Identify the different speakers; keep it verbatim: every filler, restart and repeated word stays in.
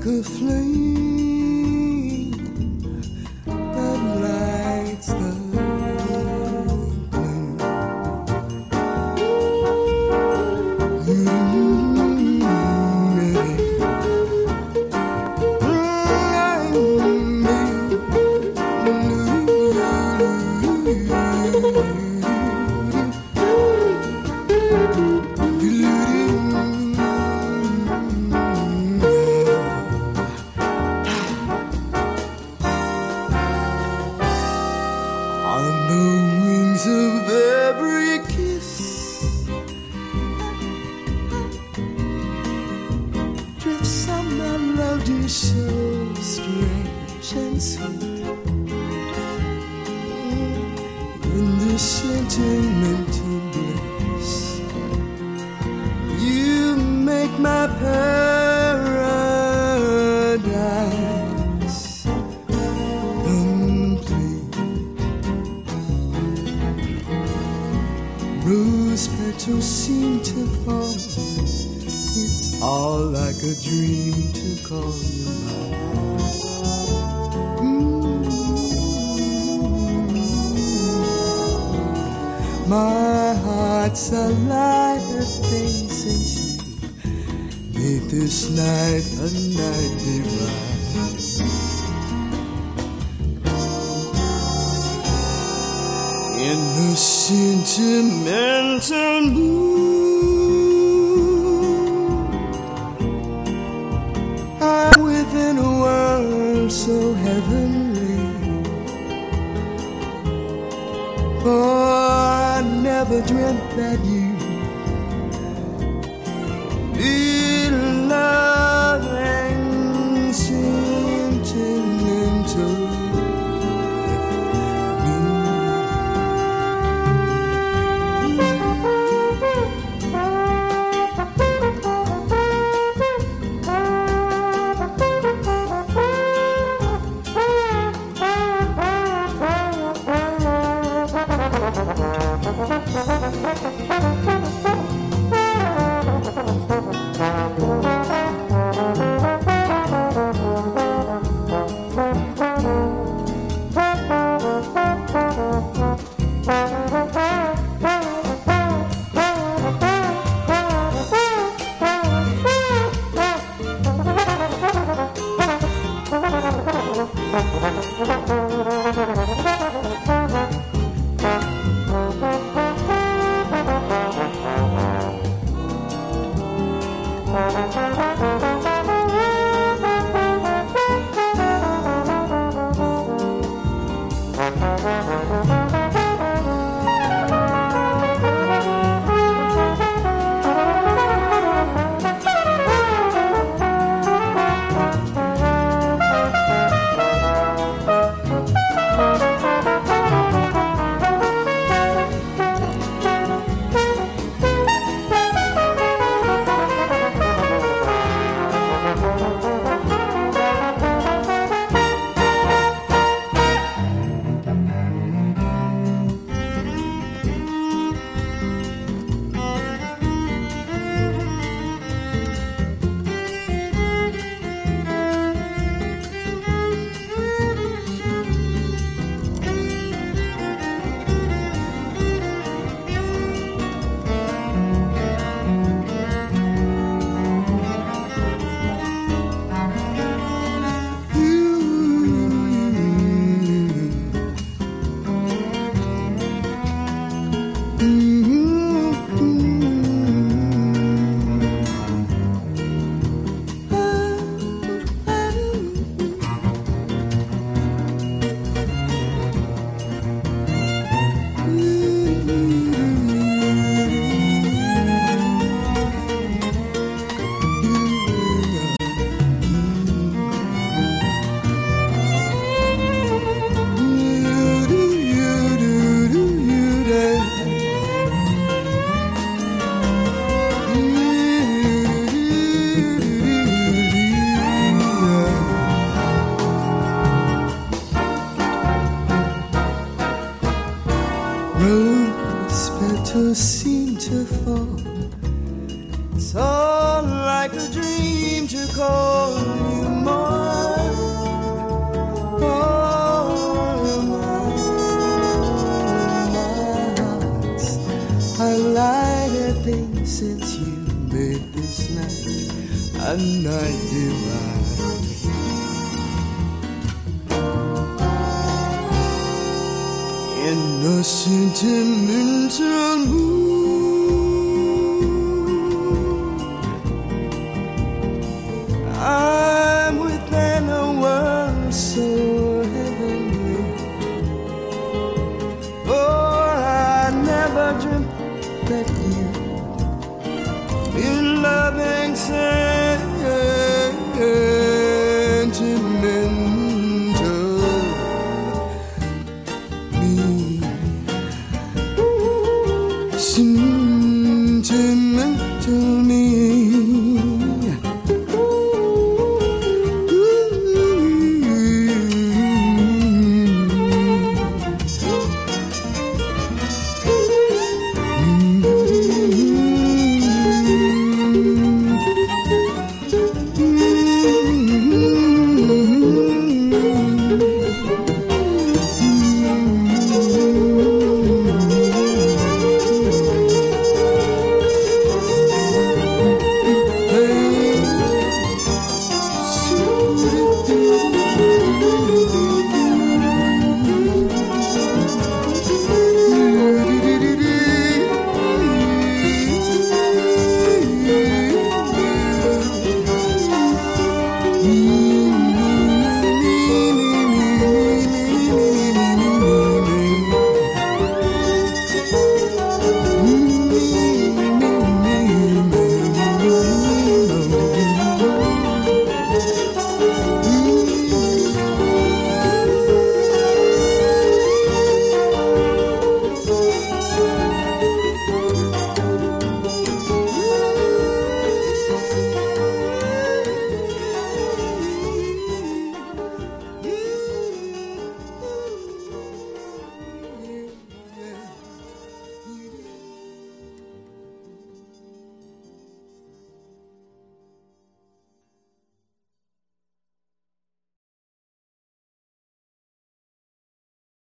Speaker 1: like a flame that lights the flame. On the wings of every kiss, drifts some melody so strange and sweet. In the sentimental bliss, you make my paradise complete. Rose petals seem to fall. It's all like a dream to call you mine. Mm. My heart's alive with things since you made this night a night divine. In the sentimental mood, I'm within a world so heavenly. For I never dreamt that you did loving sentimental. Rose petals seem to fall. It's all right. like a dream to call you mine. Oh, my, my heart's a lighter thing since you made this night a night divine. In a sentimental mood, I'm within a world so heavenly. Oh, I never dreamt that you'd be loving sentimental me.